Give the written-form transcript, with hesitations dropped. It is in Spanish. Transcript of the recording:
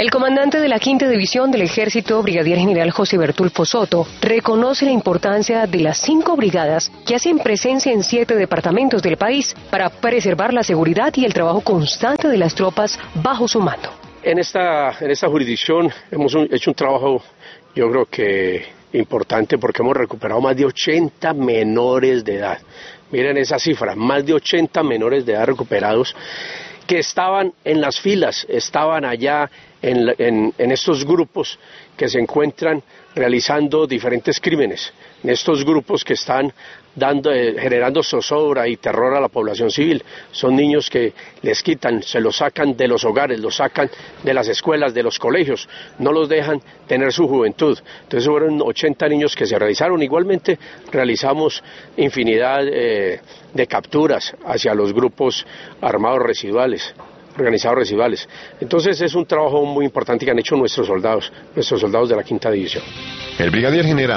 El comandante de la Quinta División del Ejército, brigadier general José Bertulfo Soto, reconoce la importancia de las 5 brigadas que hacen presencia en 7 departamentos del país para preservar la seguridad y el trabajo constante de las tropas bajo su mando. En esta jurisdicción hemos hecho un trabajo, yo creo que importante, porque hemos recuperado más de 80 menores de edad. Miren esa cifra, más de 80 menores de edad recuperados que estaban en las filas, estaban allá en estos grupos que se encuentran realizando diferentes crímenes, en estos grupos que están generando zozobra y terror a la población civil. Son niños que les quitan, se los sacan de los hogares, los sacan de las escuelas, de los colegios, no los dejan tener su juventud. Entonces fueron 80 niños que se realizaron. Igualmente realizamos infinidad de capturas hacia los grupos armados residuales, organizados residuales. Entonces es un trabajo muy importante que han hecho nuestros soldados de la Quinta División. El brigadier general